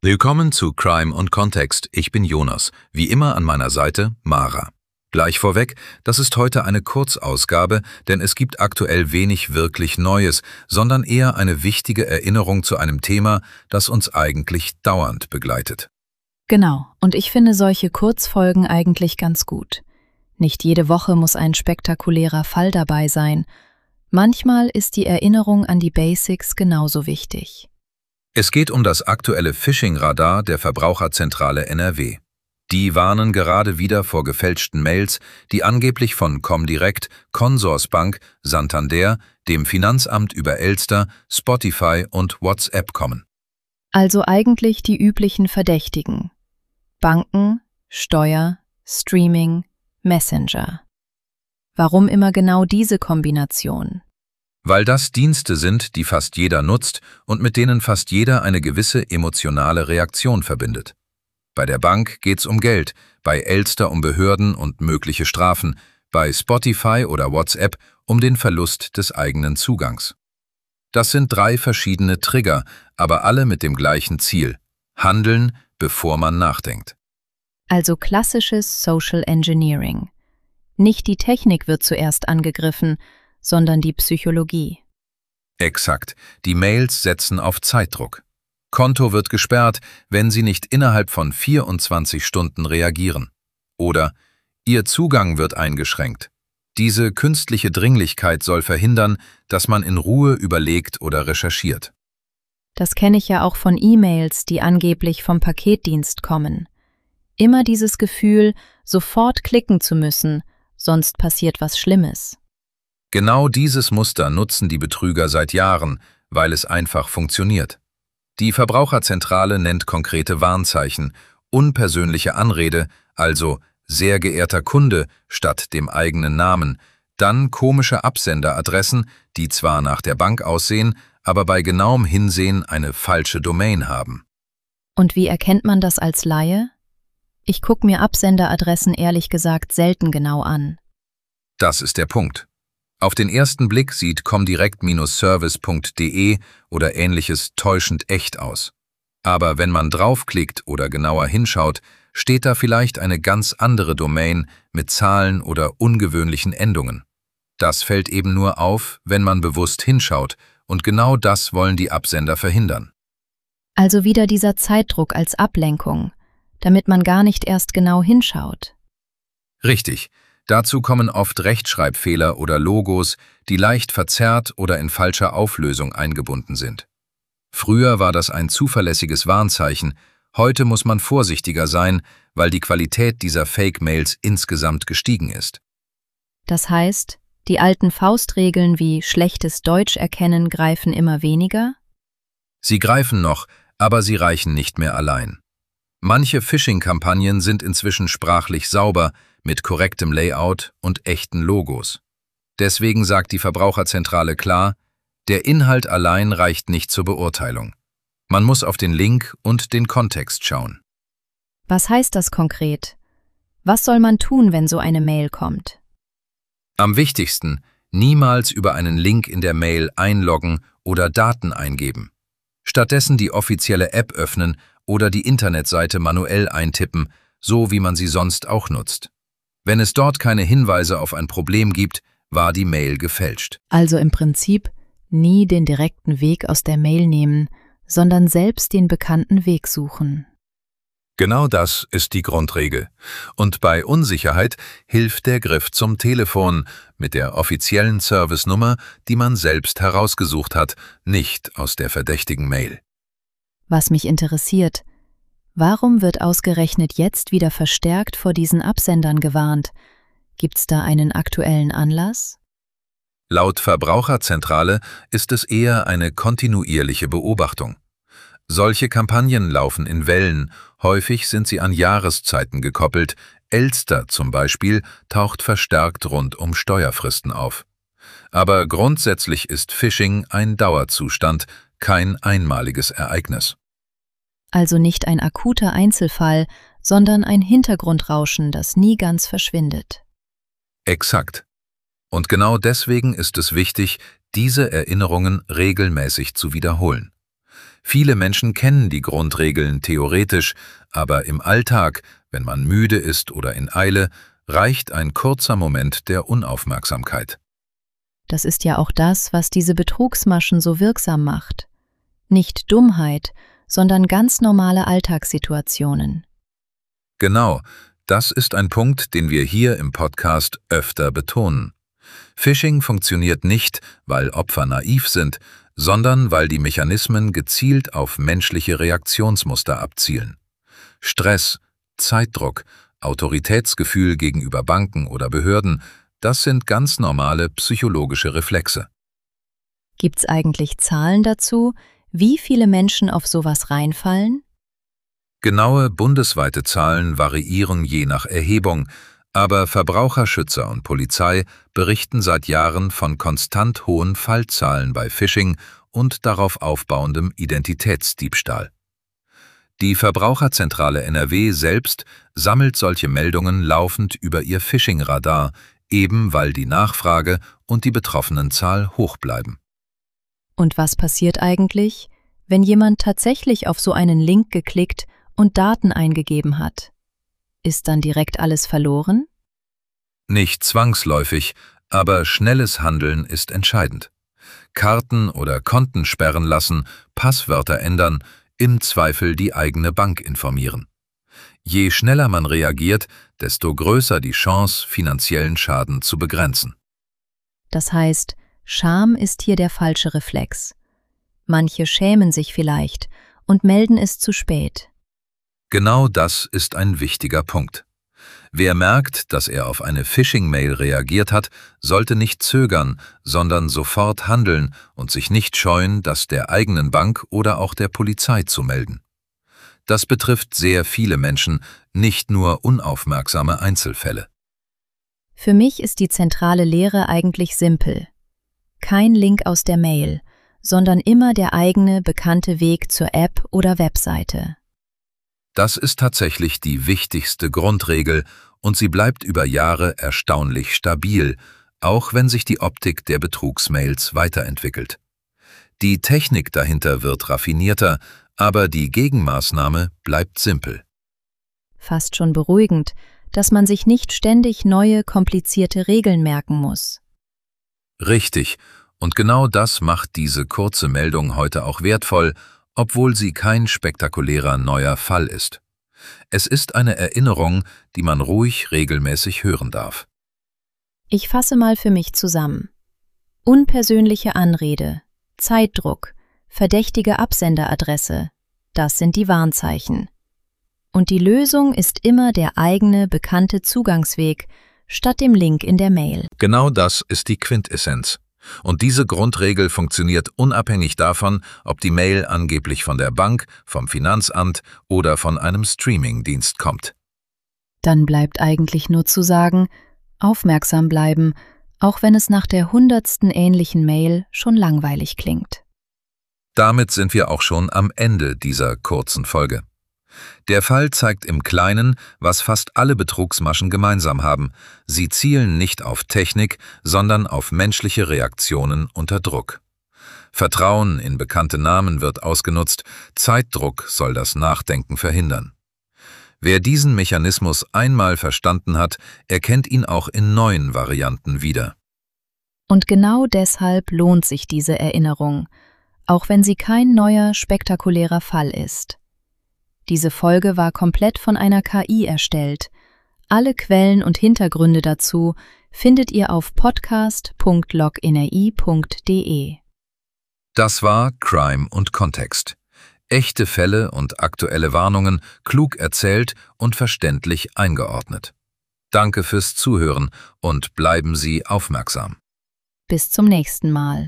Willkommen zu Crime und Kontext. Ich bin Jonas. Wie immer an meiner Seite Mara. Gleich vorweg, das ist heute eine Kurzausgabe, denn es gibt aktuell wenig wirklich Neues, sondern eher eine wichtige Erinnerung zu einem Thema, das uns eigentlich dauernd begleitet. Genau, und ich finde solche Kurzfolgen eigentlich ganz gut. Nicht jede Woche muss ein spektakulärer Fall dabei sein. Manchmal ist die Erinnerung an die Basics genauso wichtig. Es geht um das aktuelle Phishing-Radar der Verbraucherzentrale NRW. Die warnen gerade wieder vor gefälschten Mails, die angeblich von Comdirect, Consorsbank, Santander, dem Finanzamt über Elster, Spotify und WhatsApp kommen. Also eigentlich die üblichen Verdächtigen. Banken, Steuer, Streaming, Messenger. Warum immer genau diese Kombination? Weil das Dienste sind, die fast jeder nutzt und mit denen fast jeder eine gewisse emotionale Reaktion verbindet. Bei der Bank geht's um Geld, bei Elster um Behörden und mögliche Strafen, bei Spotify oder WhatsApp um den Verlust des eigenen Zugangs. Das sind 3 verschiedene Trigger, aber alle mit dem gleichen Ziel: Handeln, bevor man nachdenkt. Also klassisches Social Engineering. Nicht die Technik wird zuerst angegriffen, sondern die Psychologie. Exakt. Die Mails setzen auf Zeitdruck. Konto wird gesperrt, wenn Sie nicht innerhalb von 24 Stunden reagieren. Oder Ihr Zugang wird eingeschränkt. Diese künstliche Dringlichkeit soll verhindern, dass man in Ruhe überlegt oder recherchiert. Das kenne ich ja auch von E-Mails, die angeblich vom Paketdienst kommen. Immer dieses Gefühl, sofort klicken zu müssen, sonst passiert was Schlimmes. Genau dieses Muster nutzen die Betrüger seit Jahren, weil es einfach funktioniert. Die Verbraucherzentrale nennt konkrete Warnzeichen, unpersönliche Anrede, also sehr geehrter Kunde statt dem eigenen Namen, dann komische Absenderadressen, die zwar nach der Bank aussehen, aber bei genauem Hinsehen eine falsche Domain haben. Und wie erkennt man das als Laie? Ich gucke mir Absenderadressen ehrlich gesagt selten genau an. Das ist der Punkt. Auf den ersten Blick sieht comdirect-service.de oder ähnliches täuschend echt aus. Aber wenn man draufklickt oder genauer hinschaut, steht da vielleicht eine ganz andere Domain mit Zahlen oder ungewöhnlichen Endungen. Das fällt eben nur auf, wenn man bewusst hinschaut, und genau das wollen die Absender verhindern. Also wieder dieser Zeitdruck als Ablenkung, damit man gar nicht erst genau hinschaut. Richtig. Dazu kommen oft Rechtschreibfehler oder Logos, die leicht verzerrt oder in falscher Auflösung eingebunden sind. Früher war das ein zuverlässiges Warnzeichen, heute muss man vorsichtiger sein, weil die Qualität dieser Fake-Mails insgesamt gestiegen ist. Das heißt, die alten Faustregeln wie schlechtes Deutsch erkennen greifen immer weniger? Sie greifen noch, aber sie reichen nicht mehr allein. Manche Phishing-Kampagnen sind inzwischen sprachlich sauber, mit korrektem Layout und echten Logos. Deswegen sagt die Verbraucherzentrale klar, der Inhalt allein reicht nicht zur Beurteilung. Man muss auf den Link und den Kontext schauen. Was heißt das konkret? Was soll man tun, wenn so eine Mail kommt? Am wichtigsten, niemals über einen Link in der Mail einloggen oder Daten eingeben. Stattdessen die offizielle App öffnen oder die Internetseite manuell eintippen, so wie man sie sonst auch nutzt. Wenn es dort keine Hinweise auf ein Problem gibt, war die Mail gefälscht. Also im Prinzip nie den direkten Weg aus der Mail nehmen, sondern selbst den bekannten Weg suchen. Genau das ist die Grundregel. Und bei Unsicherheit hilft der Griff zum Telefon mit der offiziellen Servicenummer, die man selbst herausgesucht hat, nicht aus der verdächtigen Mail. Was mich interessiert: Warum wird ausgerechnet jetzt wieder verstärkt vor diesen Absendern gewarnt? Gibt's da einen aktuellen Anlass? Laut Verbraucherzentrale ist es eher eine kontinuierliche Beobachtung. Solche Kampagnen laufen in Wellen, häufig sind sie an Jahreszeiten gekoppelt. Elster zum Beispiel taucht verstärkt rund um Steuerfristen auf. Aber grundsätzlich ist Phishing ein Dauerzustand, kein einmaliges Ereignis. Also nicht ein akuter Einzelfall, sondern ein Hintergrundrauschen, das nie ganz verschwindet. Exakt. Und genau deswegen ist es wichtig, diese Erinnerungen regelmäßig zu wiederholen. Viele Menschen kennen die Grundregeln theoretisch, aber im Alltag, wenn man müde ist oder in Eile, reicht ein kurzer Moment der Unaufmerksamkeit. Das ist ja auch das, was diese Betrugsmaschen so wirksam macht. Nicht Dummheit, sondern ganz normale Alltagssituationen. Genau, das ist ein Punkt, den wir hier im Podcast öfter betonen. Phishing funktioniert nicht, weil Opfer naiv sind, sondern weil die Mechanismen gezielt auf menschliche Reaktionsmuster abzielen. Stress, Zeitdruck, Autoritätsgefühl gegenüber Banken oder Behörden, das sind ganz normale psychologische Reflexe. Gibt's eigentlich Zahlen dazu, wie viele Menschen auf sowas reinfallen? Genaue bundesweite Zahlen variieren je nach Erhebung, aber Verbraucherschützer und Polizei berichten seit Jahren von konstant hohen Fallzahlen bei Phishing und darauf aufbauendem Identitätsdiebstahl. Die Verbraucherzentrale NRW selbst sammelt solche Meldungen laufend über ihr Phishing-Radar, eben weil die Nachfrage und die Betroffenenzahl hoch bleiben. Und was passiert eigentlich, wenn jemand tatsächlich auf so einen Link geklickt und Daten eingegeben hat? Ist dann direkt alles verloren? Nicht zwangsläufig, aber schnelles Handeln ist entscheidend. Karten oder Konten sperren lassen, Passwörter ändern, im Zweifel die eigene Bank informieren. Je schneller man reagiert, desto größer die Chance, finanziellen Schaden zu begrenzen. Das heißt, Scham ist hier der falsche Reflex. Manche schämen sich vielleicht und melden es zu spät. Genau das ist ein wichtiger Punkt. Wer merkt, dass er auf eine Phishing-Mail reagiert hat, sollte nicht zögern, sondern sofort handeln und sich nicht scheuen, das der eigenen Bank oder auch der Polizei zu melden. Das betrifft sehr viele Menschen, nicht nur unaufmerksame Einzelfälle. Für mich ist die zentrale Lehre eigentlich simpel. Kein Link aus der Mail, sondern immer der eigene, bekannte Weg zur App oder Webseite. Das ist tatsächlich die wichtigste Grundregel und sie bleibt über Jahre erstaunlich stabil, auch wenn sich die Optik der Betrugsmails weiterentwickelt. Die Technik dahinter wird raffinierter, aber die Gegenmaßnahme bleibt simpel. Fast schon beruhigend, dass man sich nicht ständig neue, komplizierte Regeln merken muss. Richtig, und genau das macht diese kurze Meldung heute auch wertvoll, obwohl sie kein spektakulärer neuer Fall ist. Es ist eine Erinnerung, die man ruhig regelmäßig hören darf. Ich fasse mal für mich zusammen. Unpersönliche Anrede, Zeitdruck, verdächtige Absenderadresse, das sind die Warnzeichen. Und die Lösung ist immer der eigene, bekannte Zugangsweg statt dem Link in der Mail. Genau das ist die Quintessenz. Und diese Grundregel funktioniert unabhängig davon, ob die Mail angeblich von der Bank, vom Finanzamt oder von einem Streamingdienst kommt. Dann bleibt eigentlich nur zu sagen, aufmerksam bleiben, auch wenn es nach der 100. ähnlichen Mail schon langweilig klingt. Damit sind wir auch schon am Ende dieser kurzen Folge. Der Fall zeigt im Kleinen, was fast alle Betrugsmaschen gemeinsam haben. Sie zielen nicht auf Technik, sondern auf menschliche Reaktionen unter Druck. Vertrauen in bekannte Namen wird ausgenutzt, Zeitdruck soll das Nachdenken verhindern. Wer diesen Mechanismus einmal verstanden hat, erkennt ihn auch in neuen Varianten wieder. Und genau deshalb lohnt sich diese Erinnerung, auch wenn sie kein neuer, spektakulärer Fall ist. Diese Folge war komplett von einer KI erstellt. Alle Quellen und Hintergründe dazu findet ihr auf podcast.logNRI.de. Das war Crime und Kontext. Echte Fälle und aktuelle Warnungen klug erzählt und verständlich eingeordnet. Danke fürs Zuhören und bleiben Sie aufmerksam. Bis zum nächsten Mal.